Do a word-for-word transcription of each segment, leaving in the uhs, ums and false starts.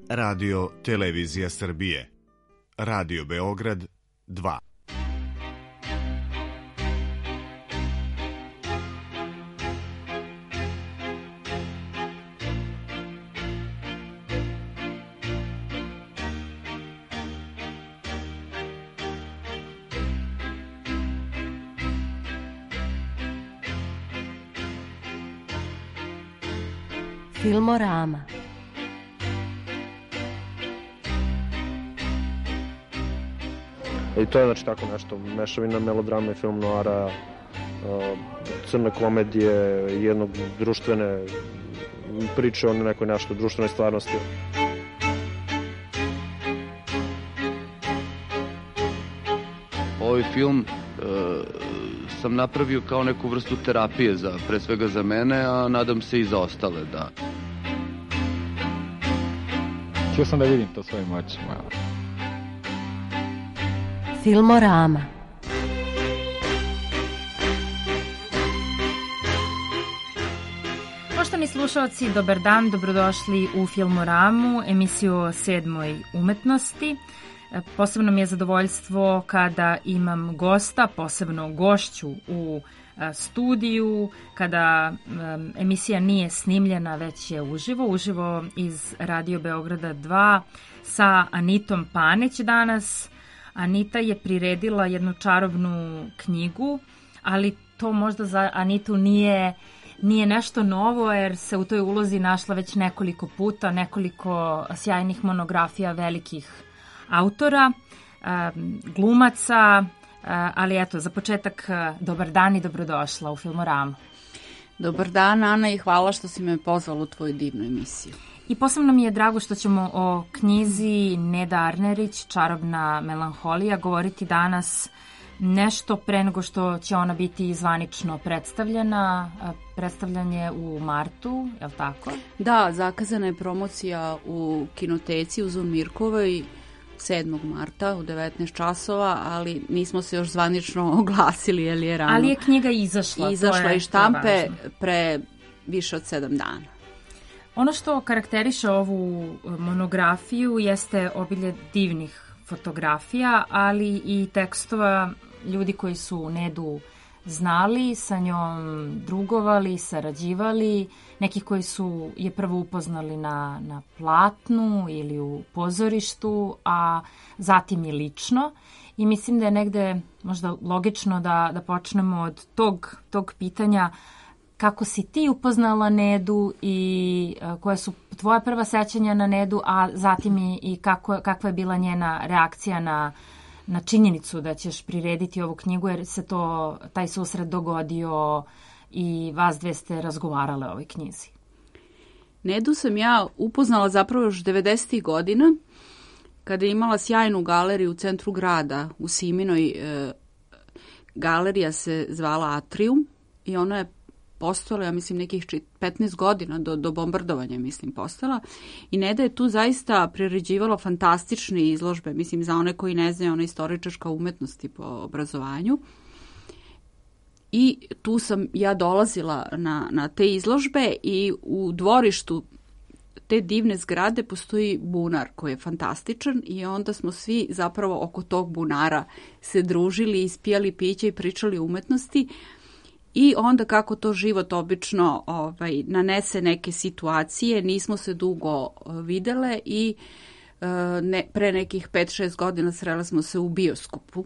Radio Televizija Srbije. Radio Beograd dva. Filmorama. I to je znači tako nešto, mešavina melodrama i film noara, crne komedije, jednog društvene priče o nekoj našoj društvenoj stvarnosti. Ovaj film e, sam napravio kao neku vrstu terapije, za, pre svega za mene, a nadam se i za ostale, da. Htio sam da vidim to svojim očima. Filmorama. Poštovani slušalci, dobar dan, dobrodošli u Filmoramu, emisiju o sedmoj umetnosti. Posebno mi je zadovoljstvo kada imam gosta, posebno gošću u studiju, kada um, emisija nije snimljena, već je uživo, uživo iz Radio Beograda dva sa Anitom Paneć danas. Anita je priredila jednu čarobnu knjigu, ali to možda za Anitu nije, nije nešto novo, jer se u toj ulozi našla već nekoliko puta, nekoliko sjajnih monografija velikih autora, glumaca, ali eto, za početak, dobar dan i dobrodošla u Filmoramu. Dobar dan, Ana, i hvala što si me pozvala u tvoju divnu emisiju. I posebno mi je drago što ćemo o knjizi Neda Arnerić, Čarobna melanholija, govoriti danas nešto pre nego što će ona biti zvanično predstavljena. Predstavljanje u martu, je li tako? Da, zakazana je promocija u kinoteci u Zun Mirkovoj sedmog marta u devetnaest časova, ali nismo se još zvanično oglasili, jer je rano. Ali je knjiga izašla. Izašla iz štampe pre više od sedam dana. Ono što karakteriše ovu monografiju jeste obilje divnih fotografija, ali i tekstova ljudi koji su Nedu znali, sa njom drugovali, sarađivali, neki koji su je prvo upoznali na, na platnu ili u pozorištu, a zatim i lično. I mislim da je negde možda logično da, da počnemo od tog, tog pitanja kako si ti upoznala Nedu i koje su tvoja prva sećanja na Nedu, a zatim i, i kako, kakva je bila njena reakcija na, na činjenicu da ćeš prirediti ovu knjigu, jer se to, taj susret dogodio i vas dve ste razgovarale o ovoj knjizi. Nedu sam ja upoznala zapravo još devedesetih godina, kada je imala sjajnu galeriju u centru grada, u Siminoj. E, galerija se zvala Atrium i ona je postojala, ja mislim, nekih petnaest godina do, do bombardovanja, mislim, postojala. I Neda je tu zaista priređivala fantastične izložbe, mislim, za one koji ne znaju, ona je istoričarska umetnosti po obrazovanju. I tu sam ja dolazila na, na te izložbe i u dvorištu te divne zgrade postoji bunar koji je fantastičan i onda smo svi zapravo oko tog bunara se družili, ispijali piće i pričali o umetnosti. I onda kako to život obično ovaj, nanese neke situacije, nismo se dugo videle i e, ne, pre nekih pet šest godina srele smo se u bioskopu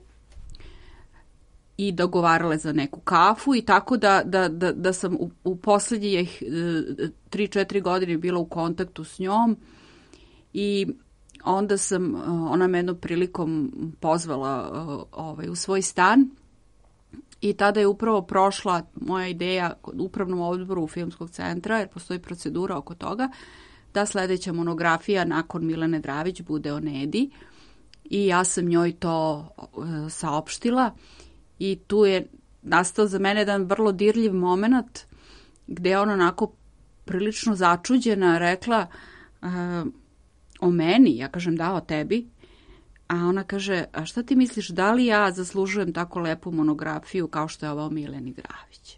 i dogovarale za neku kafu i tako da, da, da, da sam u, u poslednjih tri četiri godine bila u kontaktu s njom i onda sam, ona me jednom prilikom pozvala ovaj, u svoj stan. I tada je upravo prošla moja ideja kod upravnom odboru Filmskog centra, jer postoji procedura oko toga, da sledeća monografija nakon Milene Dravić bude o Nedi. I ja sam njoj to e, saopštila i tu je nastao za mene jedan vrlo dirljiv moment gde je ona onako prilično začuđena rekla e, o meni, ja kažem da, o tebi. A ona kaže, a šta ti misliš, da li ja zaslužujem tako lepu monografiju kao što je ova o Mileni Dravić?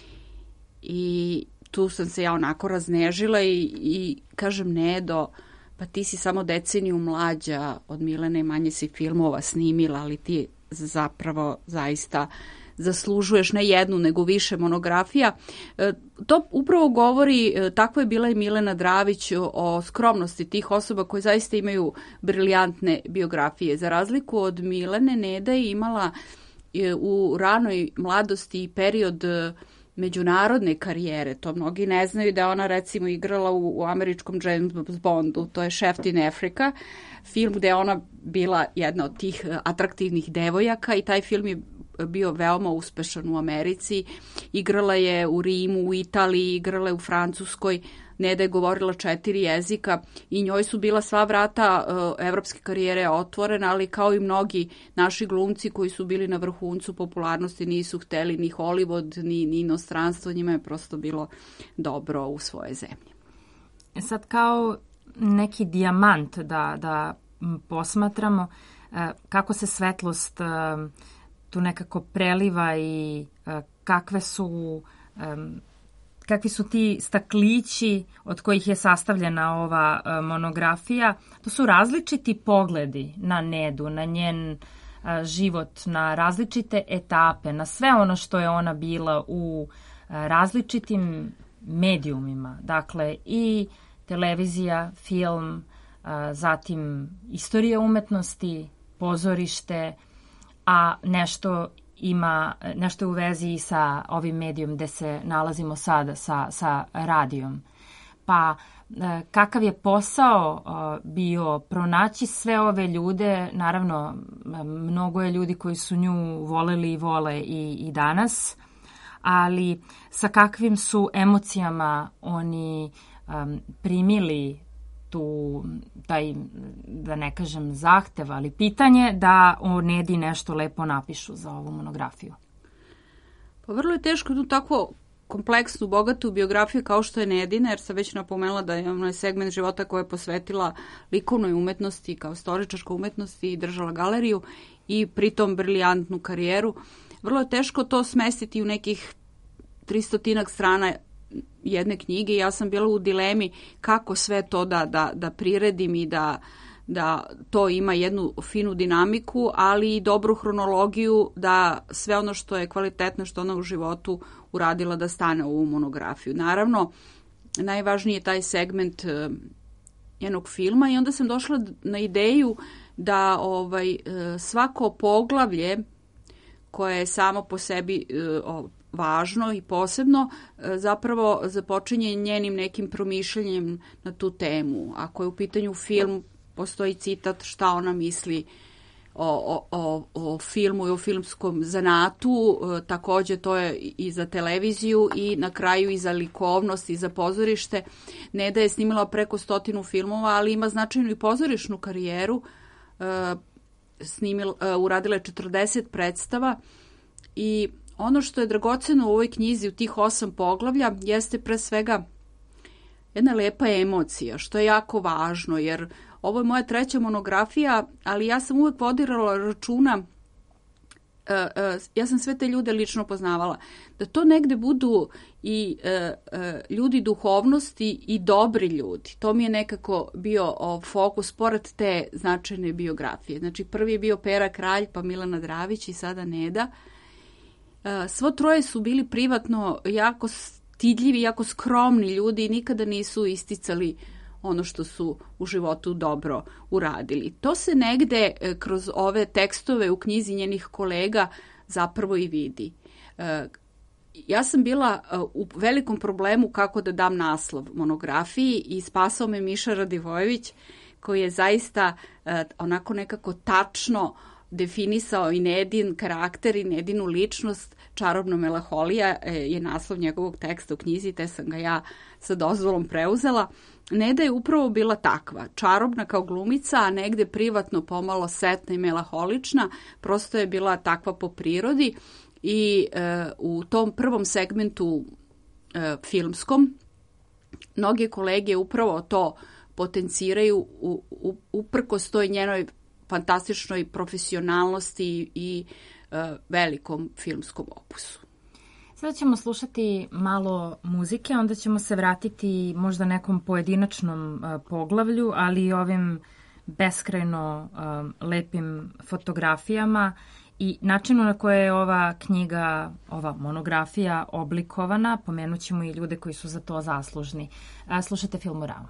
I tu sam se ja onako raznežila i, i kažem, Nedo, pa ti si samo deceniju mlađa od Milene, manje si filmova snimila, ali ti zapravo zaista zaslužuješ ne jednu, nego više monografija. To upravo govori, takva je bila i Milena Dravić, o skromnosti tih osoba koje zaista imaju briljantne biografije. Za razliku od Milene, Neda je imala u ranoj mladosti period međunarodne karijere. To mnogi ne znaju, da je ona recimo igrala u, u američkom James Bondu, to je Chef in Africa, film gde je ona bila jedna od tih atraktivnih devojaka i taj film je bio veoma uspešan u Americi. Igrala je u Rimu, u Italiji, igrala je u Francuskoj. Neda je govorila četiri jezika i njoj su bila sva vrata uh, evropske karijere otvorena, ali kao i mnogi naši glumci koji su bili na vrhuncu popularnosti nisu hteli ni Hollywood, ni, ni inostranstvo, njima je prosto bilo dobro u svoje zemlje. Sad kao neki dijamant da, da posmatramo uh, kako se svetlost uh, tu nekako preliva i uh, kakve su um, kakvi su ti staklići od kojih je sastavljena ova uh, monografija. To su različiti pogledi na Nedu, na njen uh, život, na različite etape, na sve ono što je ona bila u uh, različitim medijumima. Dakle, i televizija, film, uh, zatim istorija umetnosti, pozorište, a nešto ima nešto u vezi i sa ovim medijom gde se nalazimo sada, sa, sa radijom. Pa kakav je posao bio pronaći sve ove ljude, naravno mnogo je ljudi koji su nju voleli i vole i, i danas, ali sa kakvim su emocijama oni um, primili tu, taj, da ne kažem zahtev, ali pitanje da o Nedi nešto lepo napišu za ovu monografiju. Pa vrlo je teško tu tako kompleksnu, bogatu biografiju kao što je Nedina, jer sam već napomenula da je onaj segment života koja je posvetila likovnoj umetnosti kao istoričarskoj umetnosti i držala galeriju i pritom briljantnu karijeru. Vrlo je teško to smestiti u nekih tristotinak strana jedne knjige. Ja sam bila u dilemi kako sve to da, da, da priredim i da, da to ima jednu finu dinamiku, ali i dobru hronologiju, da sve ono što je kvalitetno, što ona u životu uradila da stane u ovu monografiju. Naravno, najvažniji je taj segment jednog filma i onda sam došla na ideju da ovaj, svako poglavlje koje je samo po sebi važno i posebno, zapravo započinje njenim nekim promišljanjem na tu temu. Ako je u pitanju film, postoji citat šta ona misli o, o, o filmu i o filmskom zanatu, takođe to je i za televiziju i na kraju i za likovnost i za pozorište. Neda je snimila preko stotinu filmova, ali ima značajnu i pozorišnu karijeru. Snimila, uradila je četrdeset predstava i ono što je dragoceno u ovoj knjizi, u tih osam poglavlja, jeste pre svega jedna lepa emocija, što je jako važno, jer ovo je moja treća monografija, ali ja sam uvek vodila računa, ja sam sve te ljude lično poznavala, da to negde budu i ljudi duhovnosti i dobri ljudi. To mi je nekako bio fokus pored te značajne biografije. Znači, prvi je bio Pera Kralj, pa Milena Dravić i sada Neda. Svo troje su bili privatno jako stidljivi, jako skromni ljudi i nikada nisu isticali ono što su u životu dobro uradili. To se negde kroz ove tekstove u knjizi njenih kolega zapravo i vidi. Ja sam bila u velikom problemu kako da dam naslov monografiji i spasao me Miša Radivojević, koji je zaista onako nekako tačno definisao i Nedin karakter i Nedinu ličnost. Čarobna melanholija je naslov njegovog teksta u knjizi, te sam ga ja sa dozvolom preuzela. Neda je upravo bila takva, čarobna kao glumica, a negde privatno pomalo setna i melanholična, prosto je bila takva po prirodi i e, u tom prvom segmentu e, filmskom mnoge kolege upravo to potenciraju u, u, uprkos toj njenoj fantastičnoj profesionalnosti i e, velikom filmskom opusu. Sada ćemo slušati malo muzike, onda ćemo se vratiti možda nekom pojedinačnom uh, poglavlju, ali i ovim beskrajno uh, lepim fotografijama i načinu na koje je ova knjiga, ova monografija oblikovana. Pomenut ćemo i ljude koji su za to zaslužni. Uh, slušajte Filmoramu.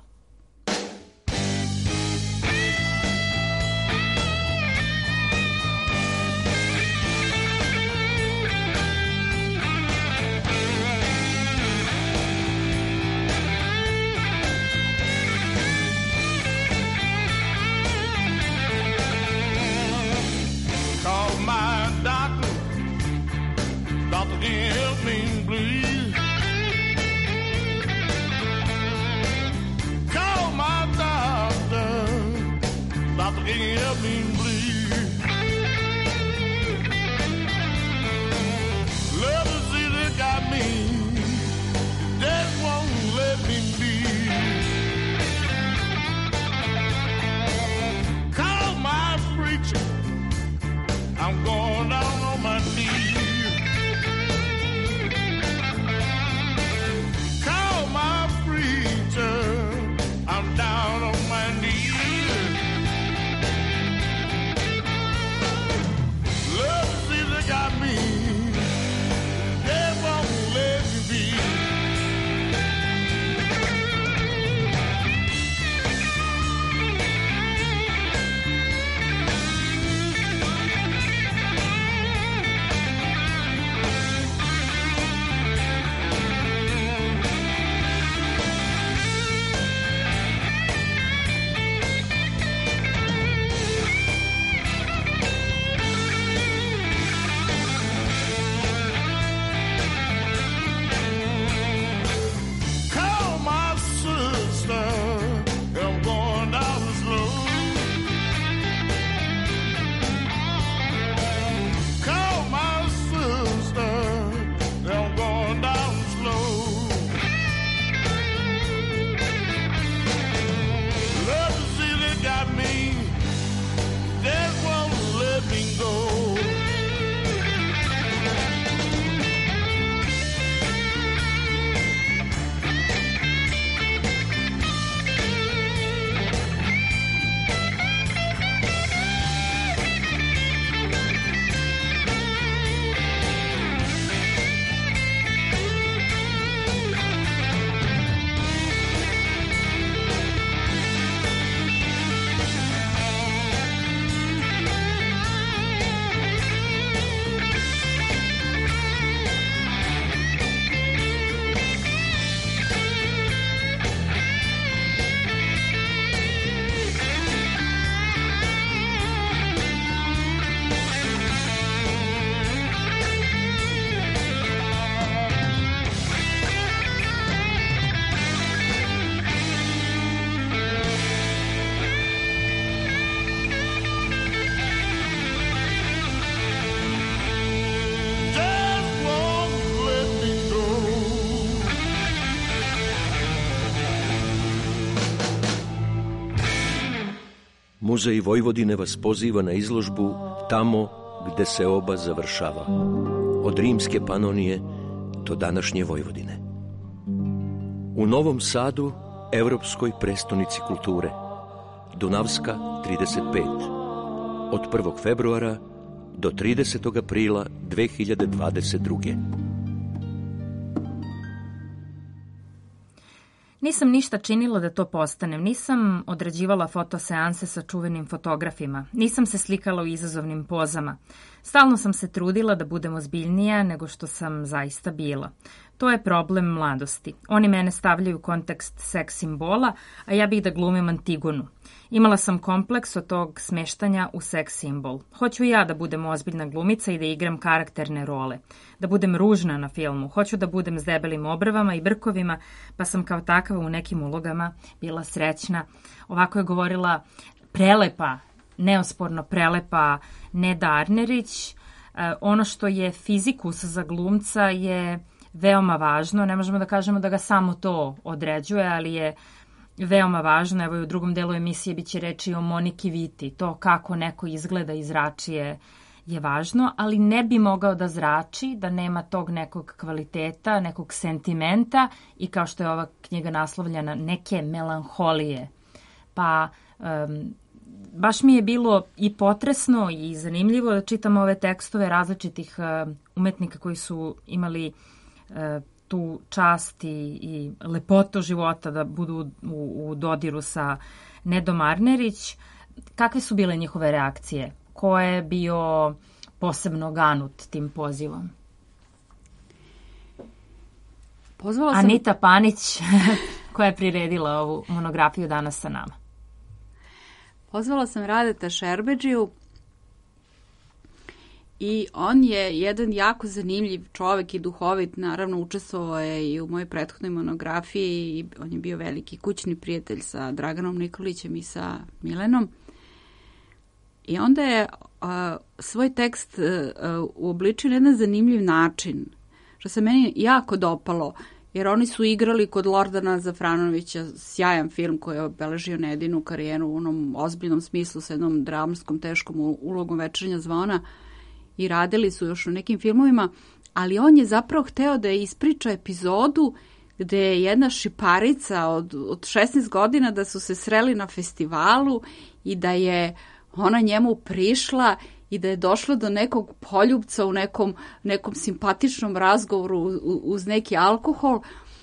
Muzej Vojvodine vas poziva na izložbu Tamo gde se oba završava, od rimske Panonije do današnje Vojvodine. U Novom Sadu, evropskoj prestonici kulture, Dunavska trideset pet, od prvog februara do tridesetog aprila dve hiljade dvadeset druge. Nisam ništa činila da to postanem, nisam odrađivala fotoseanse sa čuvenim fotografima, nisam se slikala u izazovnim pozama. Stalno sam se trudila da budem ozbiljnija nego što sam zaista bila. To je problem mladosti. Oni mene stavljaju u kontekst seks simbola, a ja bih da glumim Antigonu. Imala sam kompleks od tog smeštanja u seks simbol. Hoću i ja da budem ozbiljna glumica i da igram karakterne role. Da budem ružna na filmu. Hoću da budem s debelim obrvama i brkovima, pa sam kao takva u nekim ulogama bila srećna. Ovako je govorila prelepa, neosporno prelepa Neda Arnerić. E, ono što je fizikus za glumca je veoma važno. Ne možemo da kažemo da ga samo to određuje, ali je veoma važno. Evo i u drugom delu emisije biće reči o Moniki Viti. To kako neko izgleda iz zračije je važno, ali ne bi mogao da zrači da nema tog nekog kvaliteta, nekog sentimenta i kao što je ova knjiga naslovljena, neke melanholije. Pa um, baš mi je bilo i potresno i zanimljivo da čitam ove tekstove različitih uh, umetnika koji su imali uh, tu čast i, i lepotu života da budu u, u dodiru sa Nedom Arnerić. Kakve su bile njihove reakcije? Ko je bio posebno ganut tim pozivom? Pozvala sam... Anita Panić, koja je priredila ovu monografiju danas sa nama. Pozvala sam Radeta Šerbedžiju i on je jedan jako zanimljiv čovek i duhovit, naravno učestvovao je i u mojoj prethodnoj monografiji i on je bio veliki kućni prijatelj sa Draganom Nikolićem i sa Milenom. I onda je a, svoj tekst a, uobličio na jedan zanimljiv način, što se meni jako dopalo, jer oni su igrali kod Lordana Zafranovića, sjajan film koji je obeležio Nedinu karijeru u onom ozbiljnom smislu sa jednom dramskom, teškom ulogom Večernja zvona i radili su još u nekim filmovima, ali on je zapravo hteo da ispriča epizodu gde je jedna šiparica od, od šesnaest godina da su se sreli na festivalu i da je ona njemu prišla i da je došlo do nekog poljubca u nekom, nekom simpatičnom razgovoru uz neki alkohol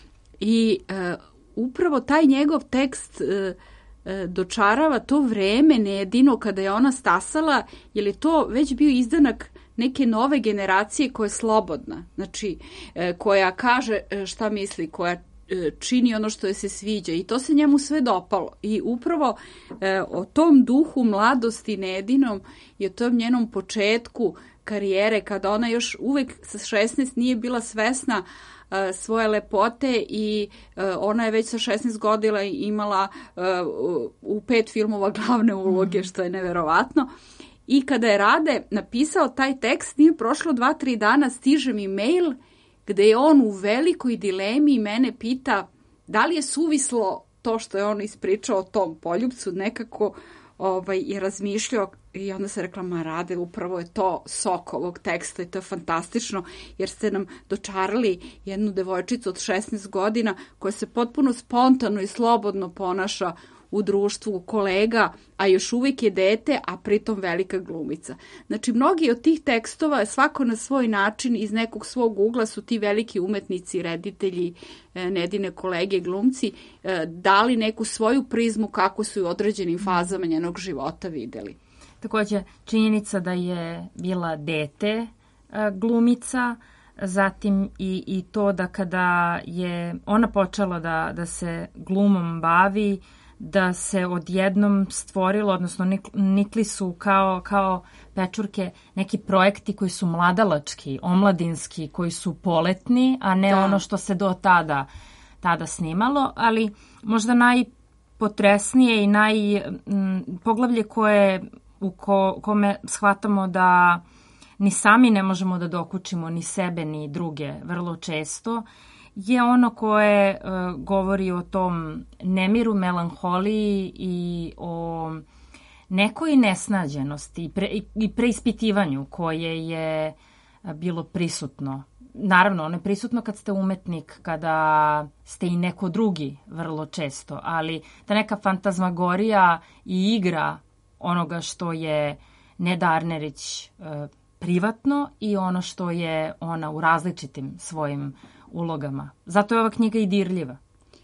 i e, upravo taj njegov tekst e, e, dočarava to vreme Nedino kada je ona stasala, jer je to već bio izdanak neke nove generacije koja je slobodna, znači e, koja kaže šta misli, koja čini ono što je se sviđa i to se njemu sve dopalo i upravo e, o tom duhu mladosti Nedinom i o tom njenom početku karijere kada ona još uvek sa šesnaest nije bila svesna e, svoje lepote i e, ona je već sa šesnaest godina imala e, u pet filmova glavne uloge, što je neverovatno. I kada je Rade napisao taj tekst, nije prošlo dva, tri dana, stiže mi mail gde je on u velikoj dilemi i mene pita da li je suvislo to što je on ispričao o tom poljubcu, nekako ovaj, je razmišljao i onda se rekla, ma Rade, upravo je to sok ovog teksta i to je fantastično jer ste nam dočarali jednu devojčicu od šesnaest godina koja se potpuno spontano i slobodno ponaša u društvu kolega, a još uvijek je dete, a pritom velika glumica. Znači, mnogi od tih tekstova, svako na svoj način, iz nekog svog ugla su ti veliki umetnici, reditelji, Nedine kolege, glumci, dali neku svoju prizmu kako su u određenim fazama njenog života videli. Takođe, činjenica da je bila dete glumica, zatim i, i to da kada je ona počela da, da se glumom bavi, da se odjednom stvorilo, odnosno nikli su kao, kao pečurke neki projekti koji su mladalački, omladinski, koji su poletni, a ne da. ono što se do tada, tada snimalo, ali možda najpotresnije i naj m, poglavlje koje u ko, kome shvatamo da ni sami ne možemo da dokučimo ni sebe ni druge vrlo često, je ono koje uh, govori o tom nemiru, melanholiji i o nekoj nesnađenosti i, pre, i preispitivanju koje je bilo prisutno. Naravno, ono je prisutno kad ste umetnik, kada ste i neko drugi vrlo često, ali ta neka fantazmagorija i igra onoga što je Neda Arnerić uh, privatno i ono što je ona u različitim svojim ulogama. Zato je ova knjiga i dirljiva.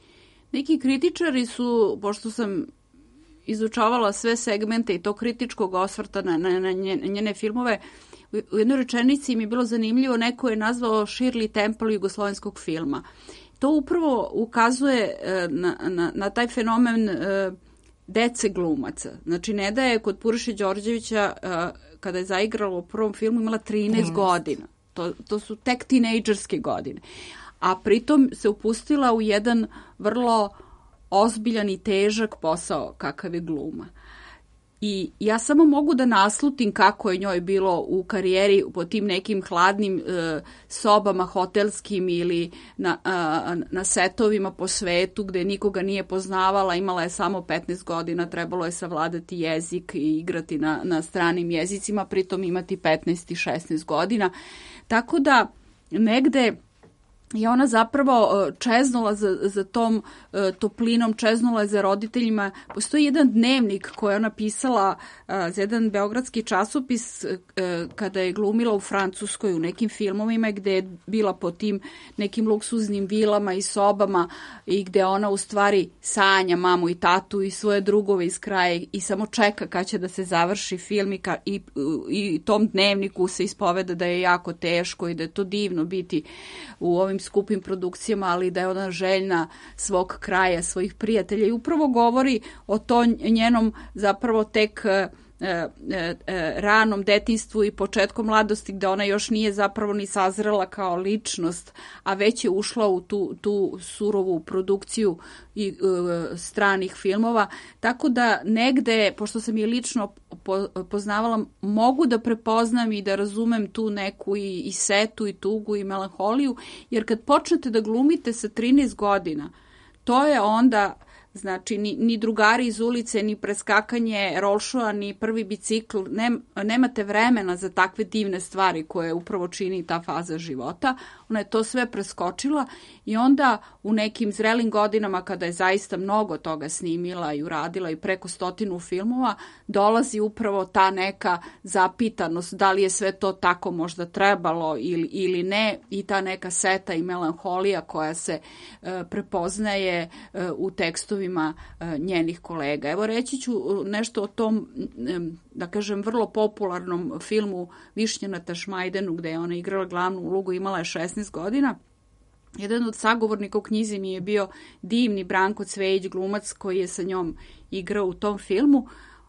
Neki kritičari su, pošto sam izučavala sve segmente i to kritičkog osvrta na, na, na njene filmove, u jednoj rečenici mi je bilo zanimljivo, neko je nazvao Shirley Temple jugoslovenskog filma. To upravo ukazuje na, na, na taj fenomen dece glumaca. Znači, Neda je kod Puriše Đorđevića, kada je zaigrala u prvom filmu, imala trinaest godina. To, to su tek tinejdžerske godine. A pritom se upustila u jedan vrlo ozbiljan i težak posao kakav je gluma. I ja samo mogu da naslutim kako je njoj bilo u karijeri po tim nekim hladnim e, sobama hotelskim ili na, a, na setovima po svetu gde nikoga nije poznavala, imala je samo petnaest godina, trebalo je savladati jezik i igrati na, na stranim jezicima, pritom imati petnaest i šesnaest godina. Tako da negde i ona zapravo čeznula za, za tom toplinom, čeznula je za roditeljima. Postoji jedan dnevnik koji je ona pisala za jedan beogradski časopis kada je glumila u Francuskoj u nekim filmovima gde je bila po tim nekim luksuznim vilama i sobama i gde ona u stvari sanja mamu i tatu i svoje drugove iz kraja i samo čeka kad će da se završi film i, ka, i, i tom dnevniku se ispoveda da je jako teško i da je to divno biti u ovim skupim produkcijama, ali da je ona željna svog kraja, svojih prijatelja i upravo govori o to njenom zapravo tek e, e, e, ranom detinjstvu i početkom mladosti gde ona još nije zapravo ni sazrela kao ličnost, a već je ušla u tu, tu surovu produkciju i e, stranih filmova. Tako da negde, pošto sam je lično poznavala, mogu da prepoznam i da razumem tu neku i, i setu i tugu i melanholiju, jer kad počnete da glumite sa trinaest godina, to je onda, znači, ni, ni drugari iz ulice, ni preskakanje rolšoa, ni prvi bicikl, ne, nemate vremena za takve divne stvari koje upravo čini ta faza života. Ona je to sve preskočila i onda u nekim zrelim godinama, kada je zaista mnogo toga snimila i uradila i preko stotinu filmova, dolazi upravo ta neka zapitanost da li je sve to tako možda trebalo ili, ili ne, i ta neka seta i melanholija koja se e, prepoznaje e, u tekstovima e, njenih kolega. Evo reći ću nešto o tom, e, da kažem, vrlo popularnom filmu Višnja na Tašmajdenu, gde je ona igrala glavnu ulogu, imala je šesnaest godina. Jedan od sagovornika u knjizi mi je bio divni Branko Cvejić, glumac koji je sa njom igrao u tom filmu.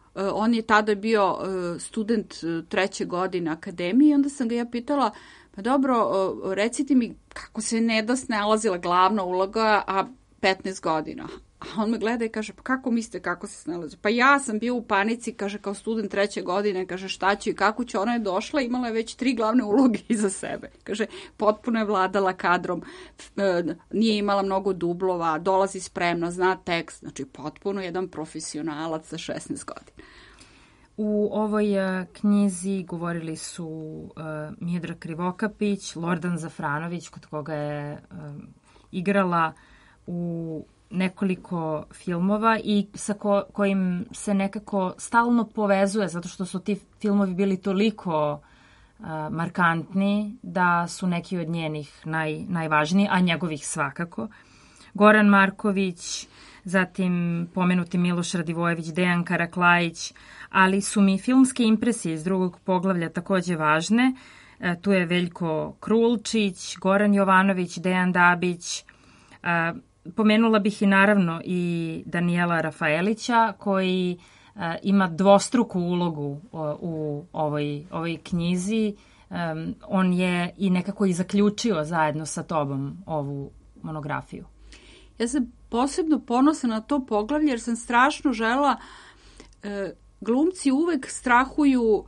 On je tada bio student treće godine akademije i onda sam ga ja pitala, pa dobro, recite mi kako se Neda snalazila glavna uloga, a petnaest godina. A on me gleda i kaže, pa kako mislite kako se snalazi? Pa ja sam bio u panici, kaže, kao student treće godine, kaže, šta ću i kako ću? Ona je došla, imala je već tri glavne uloge iza sebe. Kaže, potpuno je vladala kadrom, nije imala mnogo dublova, dolazi spremna, zna tekst, znači potpuno jedan profesionalac sa šesnaest godina. U ovoj uh, knjizi govorili su uh, Miodrag Krivokapić, Lordan Zafranović, kod koga je uh, igrala u nekoliko filmova i sa ko, kojim se nekako stalno povezuje, zato što su ti filmovi bili toliko uh, markantni da su neki od njenih naj, najvažniji, a njegovih svakako. Goran Marković, zatim pomenuti Miloš Radivojević, Dejan Karaklajić, ali su mi filmske impresije iz drugog poglavlja takođe važne. Uh, tu je Veljko Krulčić, Goran Jovanović, Dejan Dabić, uh, pomenula bih i naravno i Danijela Rafaelića koji uh, ima dvostruku ulogu uh, u ovoj, ovoj knjizi. Um, on je i nekako i zaključio zajedno sa tobom ovu monografiju. Ja sam posebno ponosna na to poglavlje jer sam strašno žela, uh, glumci uvek strahuju uh,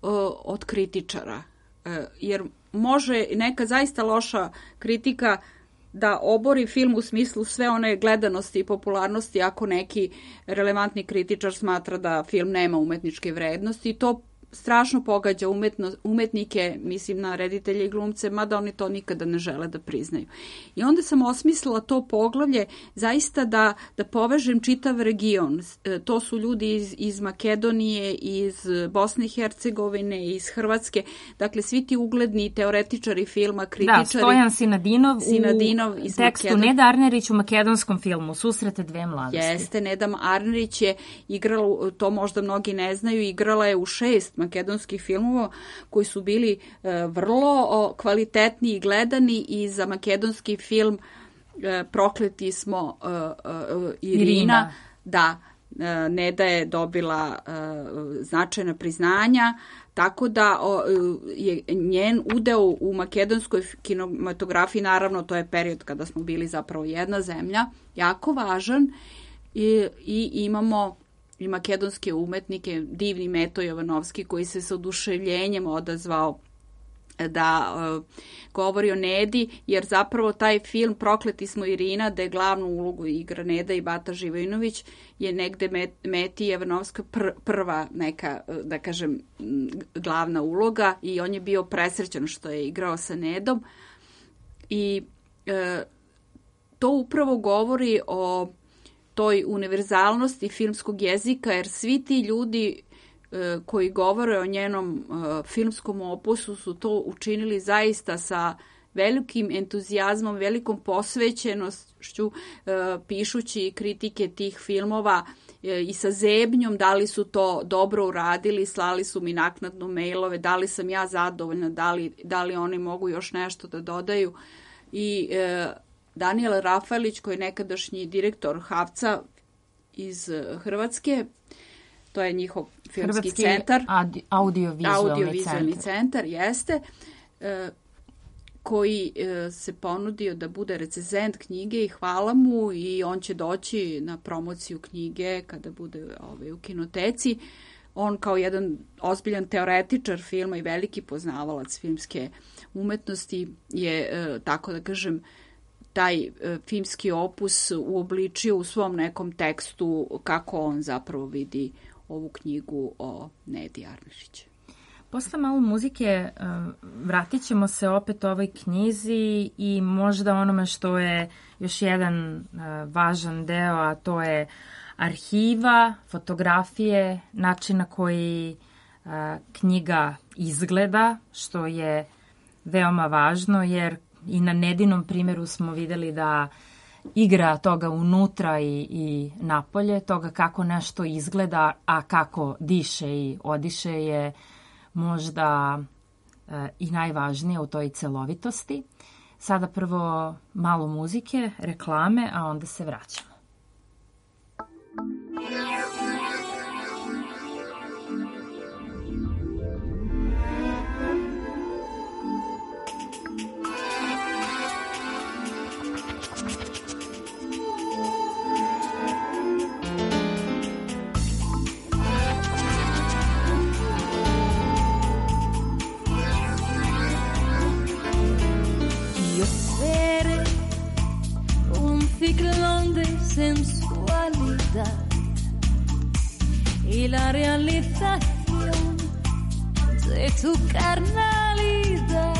od kritičara, uh, jer može neka zaista loša kritika da obori film u smislu sve one gledanosti i popularnosti ako neki relevantni kritičar smatra da film nema umetničke vrednosti i to strašno pogađa umetno, umetnike, mislim na reditelje i glumce, mada oni to nikada ne žele da priznaju. I onda sam osmislila to poglavlje zaista da, da povežem čitav region. To su ljudi iz, iz Makedonije, iz Bosne i Hercegovine, iz Hrvatske, dakle svi ti ugledni teoretičari filma, kritičari. Da, Stojan Sinadinov, Sinadinov u tekstu Makedon... Neda Arnerić u makedonskom filmu Susrete dve mladosti. Jeste, Neda Arnerić je igrala, to možda mnogi ne znaju, igrala je u šest makedonskih filmova koji su bili e, vrlo o, kvalitetni i gledani i za makedonski film e, Prokleti smo e, e, Irina, Irina. Da, e, Neda je dobila e, značajna priznanja, tako da o, je njen udeo u makedonskoj kinematografiji, naravno to je period kada smo bili zapravo jedna zemlja, jako važan i, i imamo i makedonske umetnike, divni Meto Jovanovski koji se sa oduševljenjem odazvao da uh, govori o Nedi, jer zapravo taj film Prokleti smo Irina, da je glavnu ulogu igra Neda i Bata Živojinović, je negde Met, Meti Jovanovska pr, prva neka, da kažem, glavna uloga i on je bio presrećan što je igrao sa Nedom i uh, to upravo govori o toj univerzalnosti filmskog jezika, jer svi ti ljudi koji govore o njenom uh, filmskom opusu su to učinili zaista sa velikim entuzijazmom, velikom posvećenošću, uh, pišući kritike tih filmova uh, i sa zebnjom da li su to dobro uradili, slali su mi naknadno mailove, da li sam ja zadovoljna, da li, da li oni mogu još nešto da dodaju. I uh, Danijel Rafaelić, koji je nekadašnji direktor Havca iz Hrvatske, to je njihov filmski Hrvatski centar. audiovizualni audiovizualni centar. centar, jeste, e, koji e, se ponudio da bude recenzent knjige i hvala mu i on će doći na promociju knjige kada bude ovaj, u kinoteci. On kao jedan ozbiljan teoretičar filma i veliki poznavalac filmske umetnosti je, e, tako da kažem, taj e, filmski opus uobličio u svom nekom tekstu kako on zapravo vidi ovu knjigu o Nedi Arnešić. Posle malo muzike vratit ćemo se opet ovoj knjizi i možda onome što je još jedan važan deo, a to je arhiva, fotografije, način na koji knjiga izgleda, što je veoma važno, jer i na Nedinom primjeru smo videli da igra toga unutra i, i napolje, toga kako nešto izgleda, a kako diše i odiše je možda e, i najvažnije u toj celovitosti. Sada prvo malo muzike, reklame, a onda se vraćamo. ciclón de sensualidad y la realización de tu carnalidad.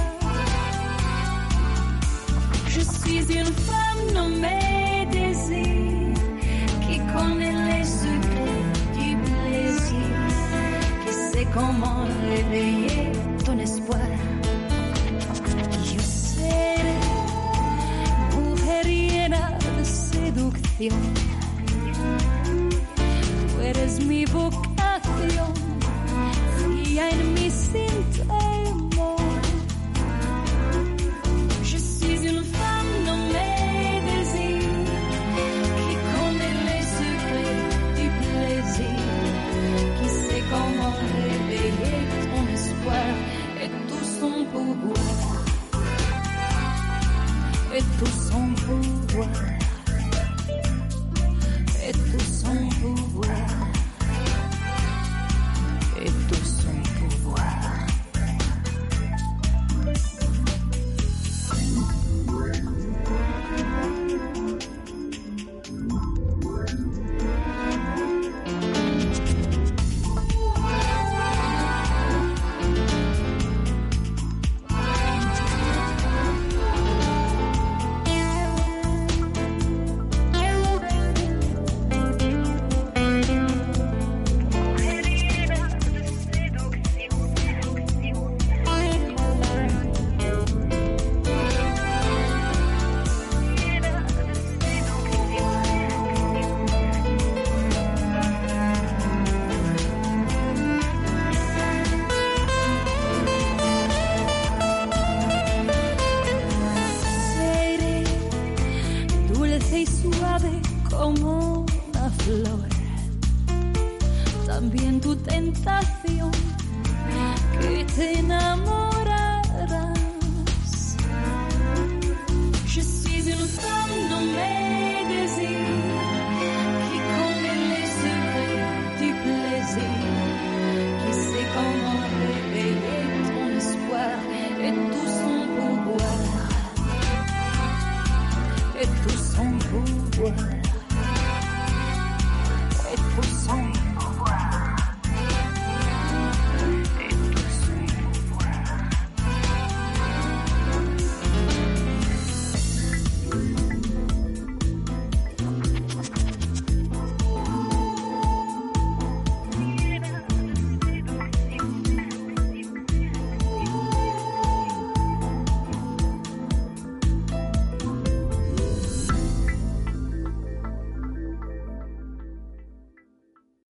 Je suis une femme nommée Désir qui connaît les secrets du plaisir, qui sait comment réveiller ton espoir. Yo seré mujeriera de seducción, tú eres mi vocación, fría en mi sin temor. Je suis une femme nommée Désir qui connaît les secrets du plaisir, qui sait comment réveiller ton espoir et tout son pouvoir, et tout son pouvoir, et tout son pouvoir, et tout son pouvoir.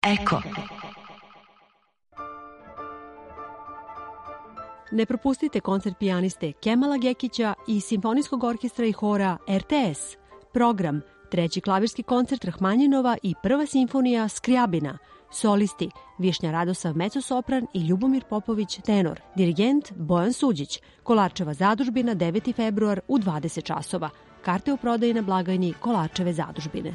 Eko. Ne propustite koncert pijaniste Kemala Gekića i Simfonijskog orkestra i hora R T S. Program, treći klavirski koncert Rahmanjinova i prva simfonija Skrijabina. Solisti Višnja Radosav mecosopran i Ljubomir Popović tenor. Dirigent Bojan Suđić. Kolarčeva zadužbina deveti februar u dvadeset časova. Karte u prodaji na blagajni Kolarčeve zadužbine.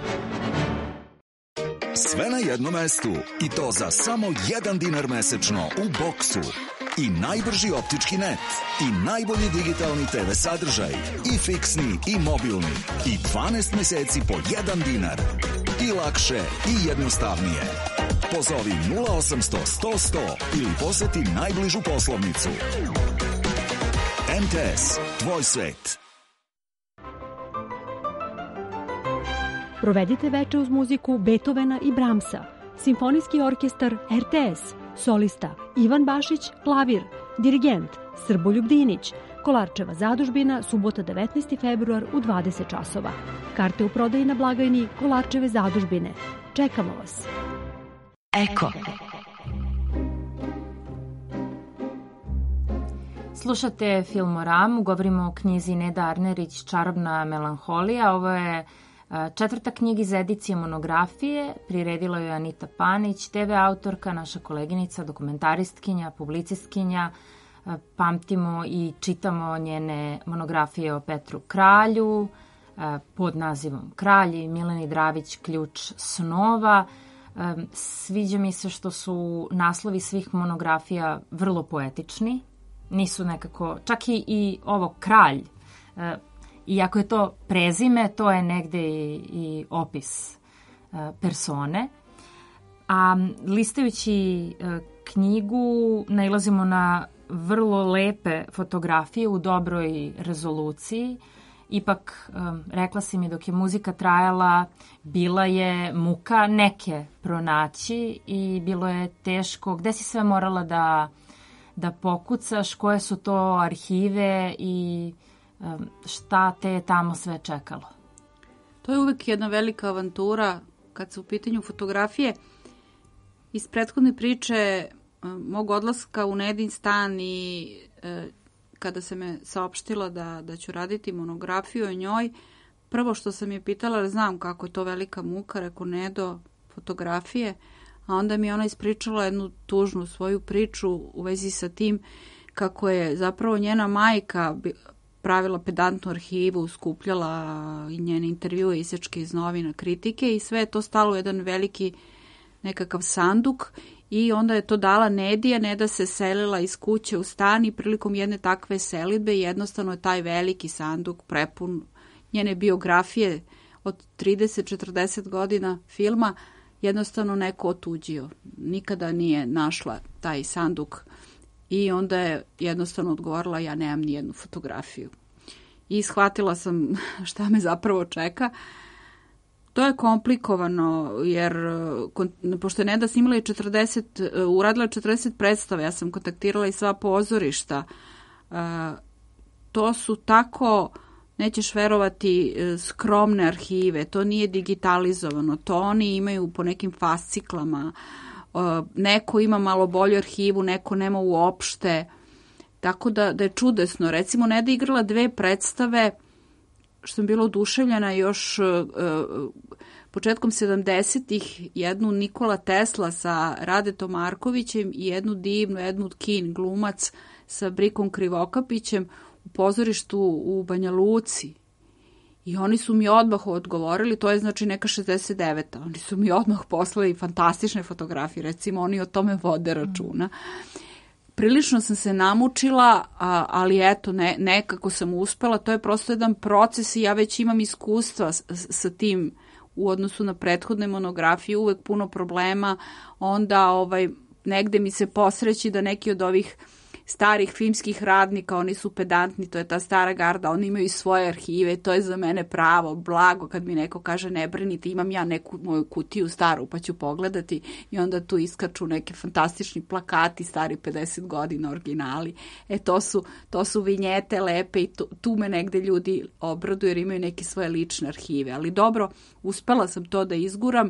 Sve na jednom mestu i to za samo jedan dinar mesečno u Boksu. I najbrži optički net, i najbolji digitalni te ve sadržaj, i fiksni, i mobilni, i dvanaest meseci po jedan dinar. I lakše, i jednostavnije. Pozovi nula osamsto sto sto ili poseti najbližu poslovnicu. M T S, tvoj svet. Provedite veče uz muziku Beethovena i Brahmsa. Simfonijski orkestar R T S. Solista Ivan Bašić, klavir. Dirigent Srboljub Dinić. Kolarčeva zadužbina, subota devetnaesti februar u dvadeset časova. Karte u prodaji na blagajni Kolarčeve zadužbine. Čekamo vas. Eko. Slušate Filmoramu, govorimo o knjizi Neda Arnerić Čarobna melanholija. Ovo je četvrta knjiga iz edicije monografije, priredila je Anita Panić, te ve autorka, naša koleginica, dokumentaristkinja, publicistkinja. Pamtimo i čitamo njene monografije o Petru Kralju pod nazivom Kralj i Mileni Dravić Ključ snova. Sviđa mi se što su naslovi svih monografija vrlo poetični. Nisu nekako, čak i, i ovo Kralj, iako je to prezime, to je negde i, i opis persone. A listajući knjigu nailazimo na vrlo lepe fotografije u dobroj rezoluciji. Ipak, rekla si mi, dok je muzika trajala, bila je muka neke pronaći i bilo je teško. Gde si sve morala da, da pokucaš, koje su to arhive i šta te je tamo sve čekalo? To je uvek jedna velika avantura kad su u pitanju fotografije. Iz prethodne priče mog odlaska u Nedin stan i e, kada se me saopštila da, da ću raditi monografiju o njoj, prvo što sam je pitala, jer znam kako je to velika muka, reko Nedo, fotografije, a onda mi je ona ispričala jednu tužnu svoju priču u vezi sa tim kako je zapravo njena majka pravila pedantnu arhivu, skupljala i njene intervjue, isječke iz novina, kritike i sve je to stalo u jedan veliki nekakav sanduk i onda je to dala Nedi, a Neda se selila iz kuće u stan i prilikom jedne takve selidbe jednostavno je taj veliki sanduk prepun njene biografije od trideset do četrdeset godina filma jednostavno neko otuđio. Nikada nije našla taj sanduk i onda je jednostavno odgovorila ja nemam ni jednu fotografiju. I shvatila sam šta me zapravo čeka. To je komplikovano jer pošto je Neda snimala četrdeset, uradila četrdeset predstava, ja sam kontaktirala i sva pozorišta. To su tako, nećeš verovati, skromne arhive, to nije digitalizovano, to oni imaju po nekim fasciklama. Neko ima malo bolju arhivu, neko nema uopšte. Tako da, da je čudesno. Recimo, Neda igrala dve predstave, što sam bila oduševljena još uh, početkom sedamdesetih, jednu Nikola Tesla sa Radetom Markovićem i jednu divnu Edmund Kean, glumac sa Brikom Krivokapićem u pozorištu u Banja Luci. I oni su mi odmah odgovorili, to je znači neka šezdeset deveta. Oni su mi odmah poslali fantastične fotografije, recimo oni o tome vode računa. Prilično sam se namučila, a, ali eto, ne, nekako sam uspela. To je prosto jedan proces i ja već imam iskustva s, sa tim u odnosu na prethodne monografije, uvek puno problema. Onda ovaj, negde mi se posreći da neki od ovih starih filmskih radnika, oni su pedantni, to je ta stara garda, oni imaju svoje arhive, to je za mene pravo, blago kad mi neko kaže ne brinite, imam ja neku moju kutiju staru pa ću pogledati i onda tu iskaču neke fantastični plakati, stari pedeset godina, originali. E to su, to su vinjete lepe i tu, tu me negde ljudi obraduju jer imaju neke svoje lične arhive, ali dobro, uspela sam to da izguram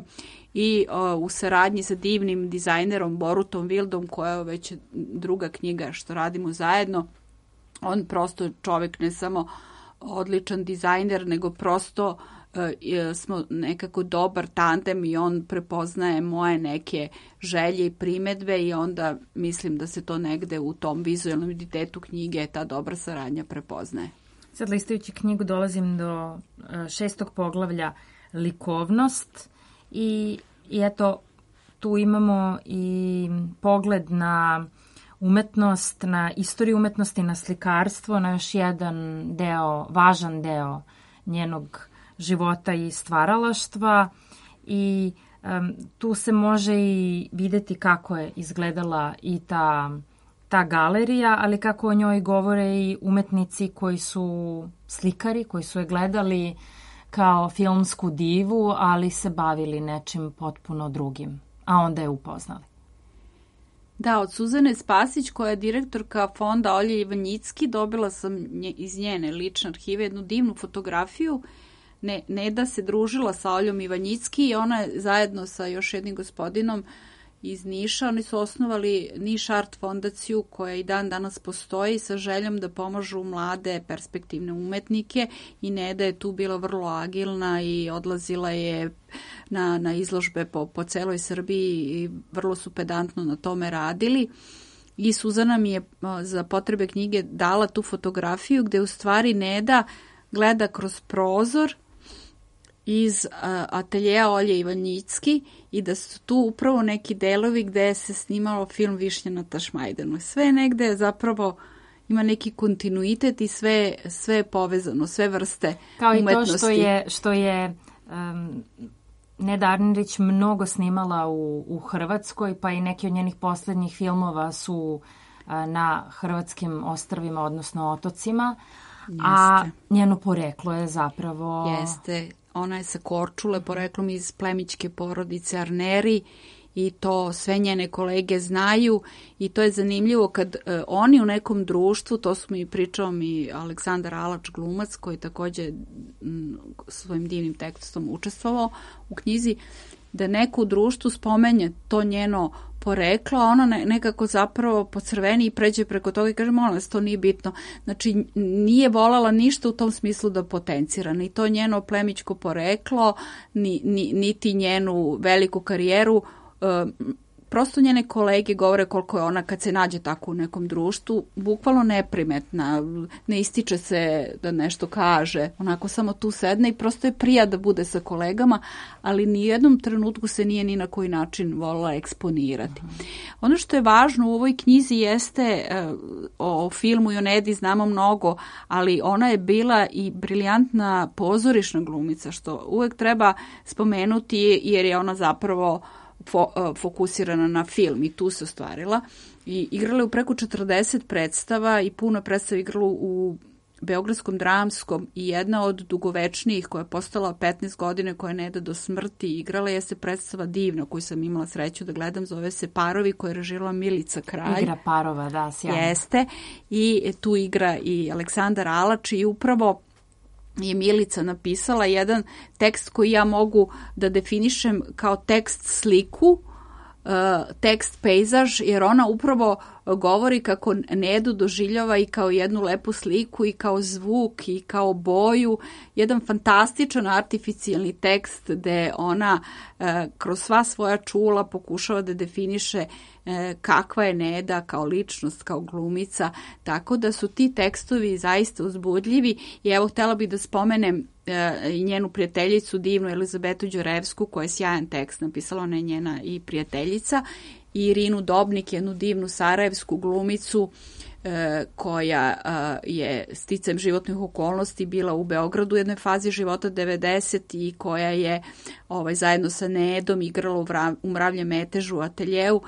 i o, u saradnji sa divnim dizajnerom Borutom Wildom, koja je već druga knjiga što radimo zajedno. On prosto čovjek ne samo odličan dizajner, nego prosto e, smo nekako dobar tandem i on prepoznaje moje neke želje i primedbe i onda mislim da se to negde u tom vizualnom identitetu knjige ta dobra saradnja prepoznaje. Sad listajući knjigu dolazim do šestog poglavlja likovnost i, i eto tu imamo i pogled na umetnost, na istoriju umetnosti, na slikarstvo, na još jedan deo, važan deo njenog života i stvaralaštva i um, tu se može i videti kako je izgledala i ta, ta galerija, ali kako o njoj govore i umetnici koji su slikari, koji su je gledali kao filmsku divu, ali se bavili nečim potpuno drugim, a onda je upoznali. Da, od Suzane Spasić, koja je direktorka fonda Olje Ivanjicki, dobila sam nje, iz njene lične arhive jednu divnu fotografiju. Ne, Neda se družila sa Oljom Ivanjicki i ona je zajedno sa još jednim gospodinom iz Niša, oni su osnovali Niš Art fondaciju koja i dan danas postoji sa željom da pomažu mlade perspektivne umetnike i Neda je tu bila vrlo agilna i odlazila je na, na izložbe po, po celoj Srbiji i vrlo su pedantno na tome radili. I Suzana mi je za potrebe knjige dala tu fotografiju gde u stvari Neda gleda kroz prozor iz ateljeja Olje Ivanjicki i da su tu upravo neki delovi gde se snimalo film Višnja na Tašmajdanu. Sve negde zapravo ima neki kontinuitet i sve, sve je povezano, sve vrste kao umetnosti. Kao i to što je, što je um, Neda Arnerić mnogo snimala u, u Hrvatskoj, pa i neki od njenih poslednjih filmova su uh, na hrvatskim ostrvima, odnosno otocima, Jeste. A njeno poreklo je zapravo... Jeste. Ona je sa Korčule, poreklom iz plemićke porodice Arneri i to sve njene kolege znaju i to je zanimljivo kad e, oni u nekom društvu, to su mi pričao mi Aleksandar Alač glumac koji također m, svojim divnim tekstom učestvovao u knjizi, da neko u društvu spomenje to njeno poreklo, a ona ne, nekako zapravo pocrveni i pređe preko toga i kaže, molim vas, to nije bitno. Znači, nije volala ništa u tom smislu da potencira, ni to njeno plemićko poreklo, ni, ni, niti njenu veliku karijeru. E, prosto njene kolege govore koliko je ona kad se nađe tako u nekom društvu, bukvalno neprimetna, ne ističe se da nešto kaže, onako samo tu sedne i prosto je prija da bude sa kolegama, ali ni u jednom trenutku se nije ni na koji način volila eksponirati. Ono što je važno u ovoj knjizi jeste, o filmu i o Nedi znamo mnogo, ali ona je bila i briljantna pozorišna glumica, što uvek treba spomenuti jer je ona zapravo fokusirana na film i tu se ostvarila i igrala je u preko četrdeset predstava i puno predstava igrala u Beogradskom dramskom i jedna od dugovečnijih koja je postala petnaest godine, koja je Neda do smrti igrala, jeste predstava divna koju sam imala sreću da gledam, zove se Parovi, koju je režirala Milica Kralj. Igra parova, da, sjajno. Jeste i tu igra i Aleksandar Alač i upravo je Milica napisala jedan tekst koji ja mogu da definišem kao tekst sliku, tekst pejzaž, jer ona upravo govori kako Nedu doživljava i kao jednu lepu sliku i kao zvuk i kao boju, jedan fantastičan artificijalni tekst gde ona kroz sva svoja čula pokušava da definiše kakva je Neda kao ličnost, kao glumica, tako da su ti tekstovi zaista uzbudljivi i evo htjela bih da spomenem i njenu prijateljicu divnu Elizabetu Đorevsku koja je sjajan tekst napisala, ona je njena i prijateljica, i Irinu Dobnik, jednu divnu sarajevsku glumicu e, koja e, je sticajem životnih okolnosti bila u Beogradu u jednoj fazi života devedeset i koja je ovaj, zajedno sa Nedom igrala u, vra, u Mravljem metežu u ateljeu.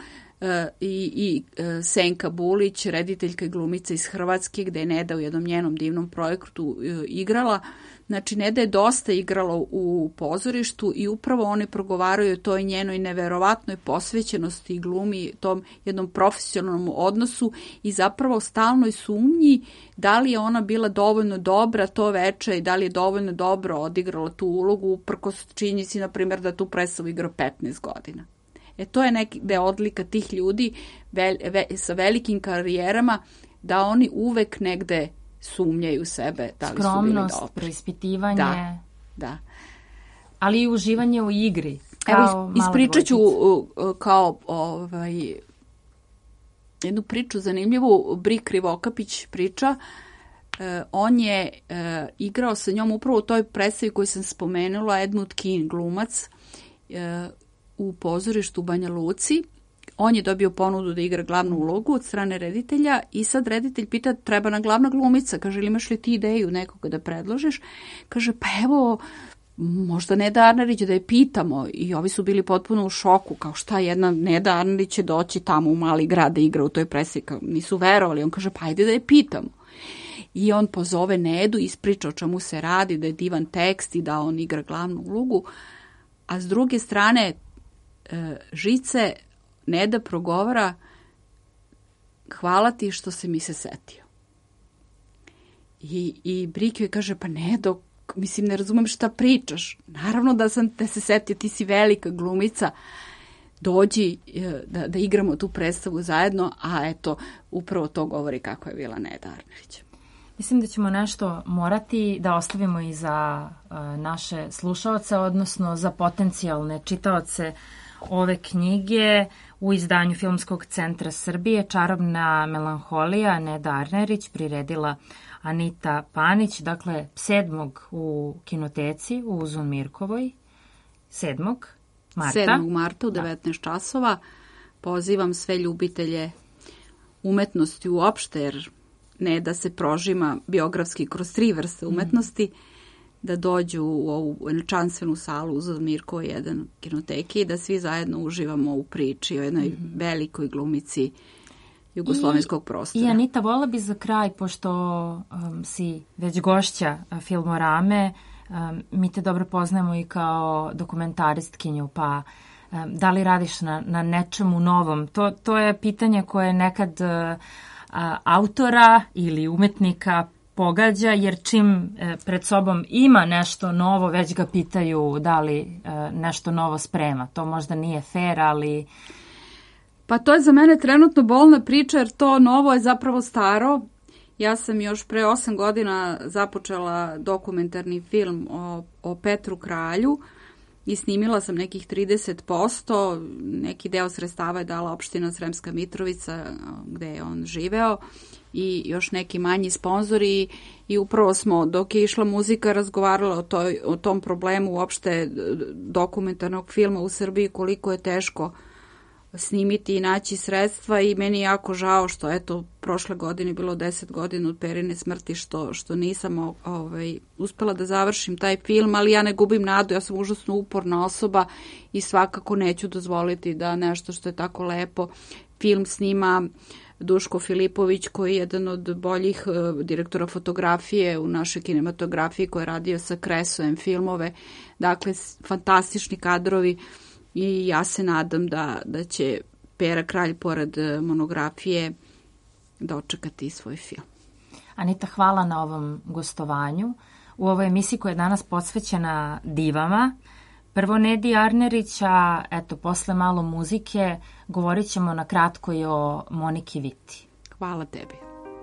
i, i Senka Bulić, rediteljka i glumica iz Hrvatske, gde je Neda u jednom njenom divnom projektu igrala. Znači, Neda je dosta igrala u pozorištu i upravo one progovaraju o toj njenoj neverovatnoj posvećenosti i glumi, tom jednom profesionalnom odnosu i zapravo stalnoj sumnji da li je ona bila dovoljno dobra to veče i da li je dovoljno dobro odigrala tu ulogu, uprkos činjenici, na primjer, da tu predstavu igra petnaest godina. E to je negde odlika tih ljudi vel, ve, sa velikim karijerama, da oni uvek negde sumnjaju sebe da li su bili dobri. Skromnost, preispitivanje. Da, da. Ali i uživanje u igri. Evo, ispričat ću kao ovaj, jednu priču zanimljivu. Bri Krivokapić priča. E, on je e, igrao sa njom upravo u toj predstavi koju sam spomenula, Edmund Kean, glumac, e, u pozorištu u Banja Luci. On je dobio ponudu da igra glavnu ulogu od strane reditelja i sad reditelj pita, treba na glavna glumica, kaže, ili imaš li ti ideju nekoga da predložiš? Kaže, pa evo, možda Neda Arnerić, da je pitamo. I ovi su bili potpuno u šoku, kao šta jedna Neda Arnerić će doći tamo u mali grad da igra u toj predstavi, nisu verovali. On kaže, pa ajde da je pitamo. I on pozove Nedu, ispriča o čemu se radi, da je divan tekst i da on igra glavnu ulogu. A s druge strane, Žice, Neda progovara, hvala ti što se mi se setio. I, i Brikio kaže, pa Nedo, mislim, ne razumem šta pričaš. Naravno da sam te se setio, ti si velika glumica, dođi da, da igramo tu predstavu zajedno, a eto, upravo to govori kako je bila Neda Arnerić. Mislim da ćemo nešto morati da ostavimo i za uh, naše slušaoce, odnosno za potencijalne čitaoce ove knjige u izdanju Filmskog centra Srbije. Čarobna melanholija, Neda Arnerić, priredila Anita Panić, dakle sedmog u kinoteci u Uzun Mirkovoj, sedmog marta. sedmog marta u devetnaest časova. Pozivam sve ljubitelje umetnosti uopšte, jer Neda se prožima biografski kroz tri vrste umetnosti, mm. da dođu u ovu veličanstvenu salu uz Mirko jedan kinoteki i da svi zajedno uživamo u priči o jednoj mm. velikoj glumici jugoslovenskog I, prostora. I Anita, vola bi za kraj, pošto um, si već gošća Filmorame, um, mi te dobro poznajemo i kao dokumentaristkinju, pa um, da li radiš na, na nečemu novom? To, to je pitanje koje nekad uh, autora ili umetnika pogađa, jer čim pred sobom ima nešto novo, već ga pitaju da li nešto novo sprema. To možda nije fair, ali... Pa to je za mene trenutno bolna priča, jer to novo je zapravo staro. Ja sam još pre osam godina započela dokumentarni film o, o Petru Kralju i snimila sam nekih trideset posto. Neki deo sredstava je dala opština Sremska Mitrovica, gde je on živeo, i još neki manji sponzori, i upravo smo, dok je išla muzika, razgovarala o, toj, o tom problemu uopšte dokumentarnog filma u Srbiji, koliko je teško snimiti i naći sredstva, i meni je jako žao što, eto, prošle godine bilo deset godina od Perine smrti, što, što nisam ovaj, uspela da završim taj film, ali ja ne gubim nadu, ja sam užasno uporna osoba i svakako neću dozvoliti da nešto što je tako lepo. Film snima Duško Filipović, koji je jedan od boljih uh, direktora fotografije u našoj kinematografiji, koji je radio sa Kresojem filmove, dakle, fantastični kadrovi. I ja se nadam da, da će Pera Kralj, pored monografije, dočekati svoj film. Anita, hvala na ovom gostovanju. U ovoj emisiji koja je danas posvećena divama, prvo Nedi Arnerić, a eto, posle malo muzike, govorit ćemo na kratko i o Moniki Viti. Hvala tebi.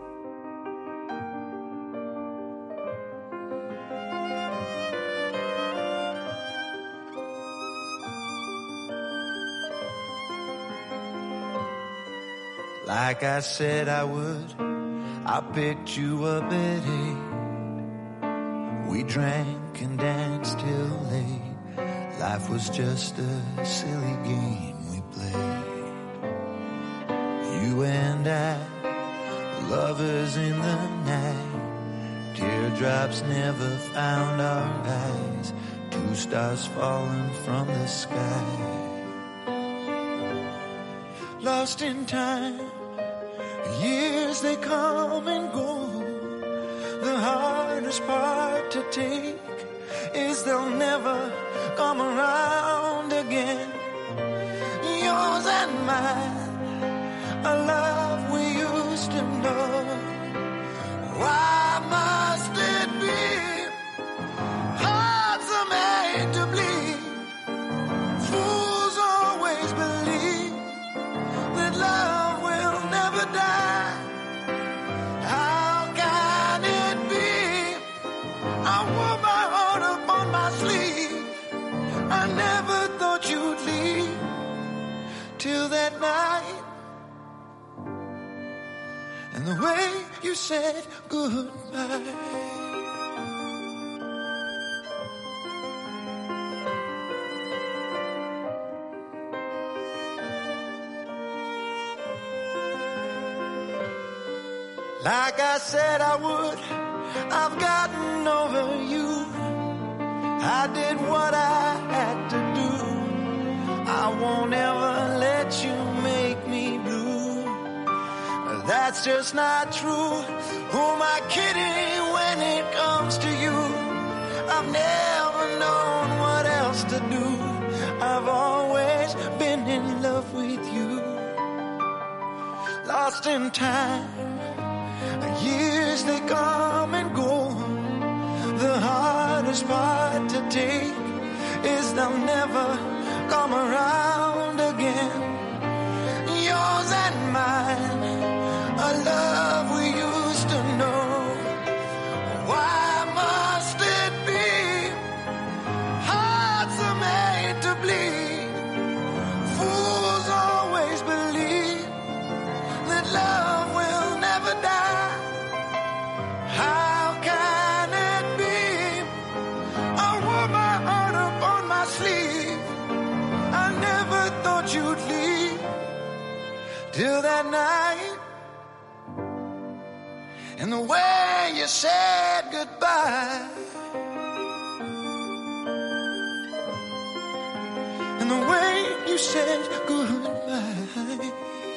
Like I said I would, I picked you up at eight. We drank and danced till late. Life was just a silly game we played. You and I, lovers in the night. Teardrops never found our eyes. Two stars falling from the sky. Love lost in time. Years they come and go. The hardest part to take is they'll never come around again. Yours and mine, a love we used to know. Why must it be hearts are made to bleed? Fools always believe that love will never die. How can it be? I wore my heart up on my sleeve. I never thought you'd leave till that night. And the way you said goodbye. Like I said I would, I've gotten over you. I did what I had to do. I won't ever let you make me blue. That's just not true. Who am I kidding when it comes to you? I've never known what else to do. I've always been in love with you. Lost in time. Years they come and go. The hardest part to take is they'll never come around again. Yours and mine, a love we used to know. Why must it be hearts are made to bleed? Fools always believe that love will never die. How can it be? I wore my heart up on my sleeve. I never thought you'd leave till that night. And the way you said goodbye. And the way you said goodbye.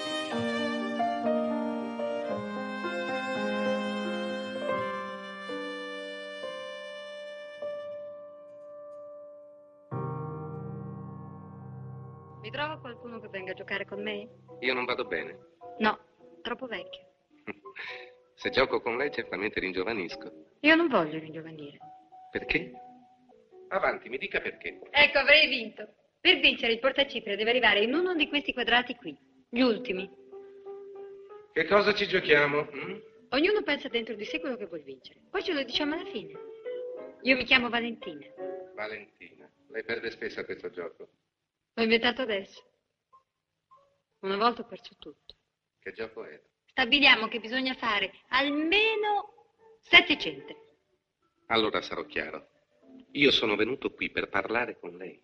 Mi trova qualcuno che venga a giocare con me? Io non vado bene. No, troppo vecchio. Se gioco con lei certamente ringiovanisco. Io non voglio ringiovanire. Perché? Avanti, mi dica perché. Ecco, avrei vinto. Per vincere il portacipria deve arrivare in uno di questi quadrati qui. Gli ultimi. Che cosa ci giochiamo? Hm? Ognuno pensa dentro di sé quello che vuol vincere. Poi ce lo diciamo alla fine. Io mi chiamo Valentina. Valentina. Lei perde spesso a questo gioco. L'ho inventato adesso. Una volta ho perso tutto. Che gioco è? Stabiliamo che bisogna fare almeno sette cente. Allora sarò chiaro. Io sono venuto qui per parlare con lei.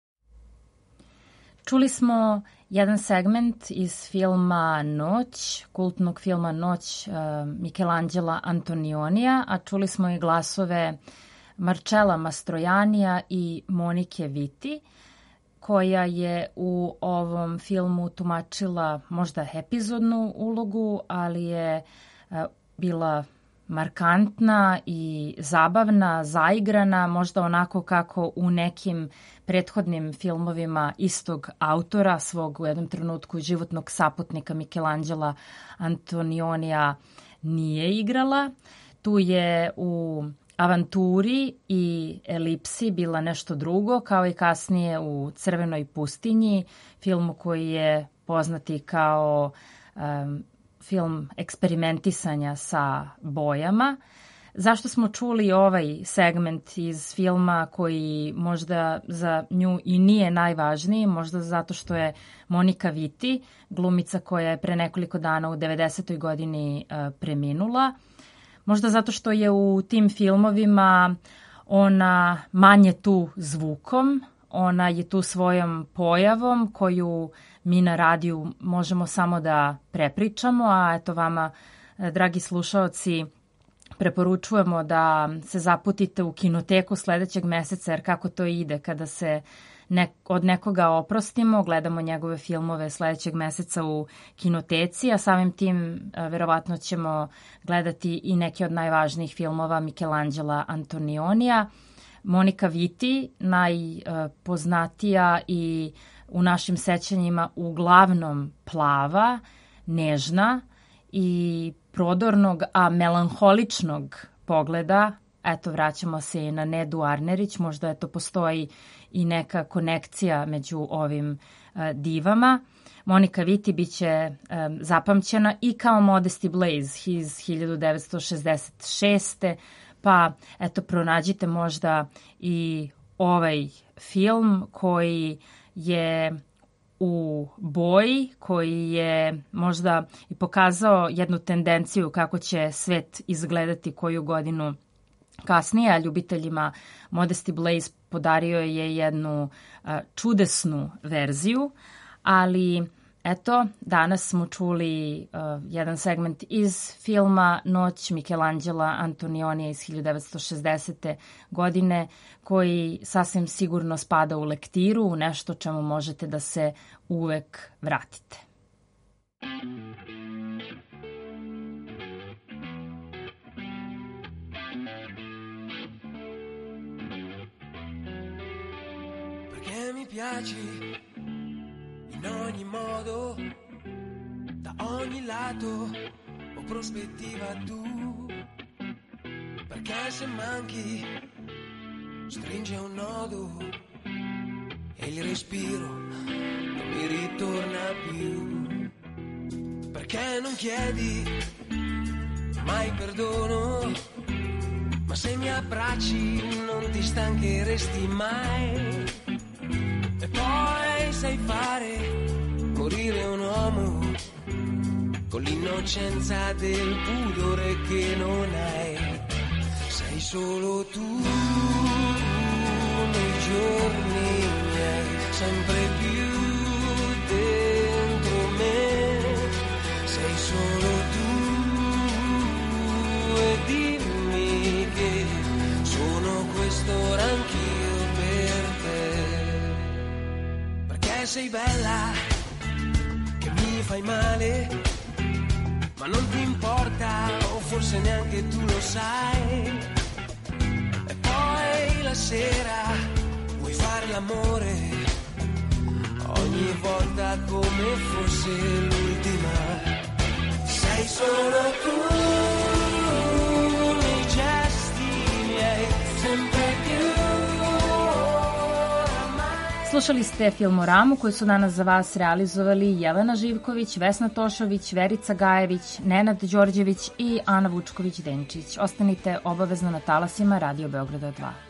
Čuli smo jedan segment iz filma Noć, kultnog filma Noć uh, Michelangela Antonionija, a čuli smo i glasove Marcella Mastroiannia i Monike Vitti, koja je u ovom filmu tumačila možda epizodnu ulogu, ali je uh, bila markantna i zabavna, zaigrana, možda onako kako u nekim prethodnim filmovima istog autora, svog u jednom trenutku životnog saputnika Michelangela Antonionija nije igrala. Tu je u Avanturi i Elipsi bila nešto drugo, kao i kasnije u Crvenoj pustinji, filmu koji je poznati kao um, film eksperimentisanja sa bojama. Zašto smo čuli ovaj segment iz filma koji možda za nju i nije najvažniji, možda zato što je Monika Vitti, glumica koja je pre nekoliko dana u devedesetoj godini uh, preminula. Možda zato što je u tim filmovima ona manje tu zvukom, ona je tu svojom pojavom koju mi na radiju možemo samo da prepričamo, a eto vama, dragi slušaoci, preporučujemo da se zaputite u kinoteku sledećeg meseca, jer kako to ide kada se nek, od nekoga oprostimo, gledamo njegove filmove sledećeg meseca u kinoteci, a samim tim verovatno ćemo gledati i neke od najvažnijih filmova Michelangela Antonionija. Monika Vitti, najpoznatija i u našim sećanjima uglavnom plava, nežna i prodornog, a melanholičnog pogleda. Eto, vraćamo se i na Nedu Arnerić, možda eto postoji i neka konekcija među ovim uh, divama. Monika Vitti biće um, zapamćena i kao Modesty Blaze iz hiljadu devetsto šezdeset šeste. Pa eto, pronađite možda i ovaj film koji je u boji, koji je možda i pokazao jednu tendenciju kako će svet izgledati koju godinu kasnije, a ljubiteljima Modesty Blaze podario je jednu a, čudesnu verziju, ali eto, danas smo čuli uh, jedan segment iz filma Noć Michelangela Antonionija iz hiljadu devetsto šezdesete. godine, koji sasvim sigurno spada u lektiru, u nešto čemu možete da se uvek vratite. Perché mi piaci in ogni modo, da ogni lato o prospettiva tu, perché se manchi stringe un nodo e il respiro non mi ritorna più, perché non chiedi mai perdono, ma se mi abbracci non ti stancheresti mai. E poi sai fare morire un uomo con l'innocenza del pudore che non hai. Sei solo tu nei giorni miei, sempre più dentro me. Sei solo tu e dimmi che sono quest'ora anch'io per te. Sei bella, che mi fai male, ma non ti importa, o forse neanche tu lo sai. E poi la sera vuoi fare l'amore, ogni volta come fosse l'ultima. Sei solo tu nei gesti miei, sempre più. Slušali ste Filmoramu koju su danas za vas realizovali Jelena Živković, Vesna Tošović, Verica Gajević, Nenad Đorđević i Ana Vučković-Denčić. Ostanite obavezno na talasima Radio Beograda dva.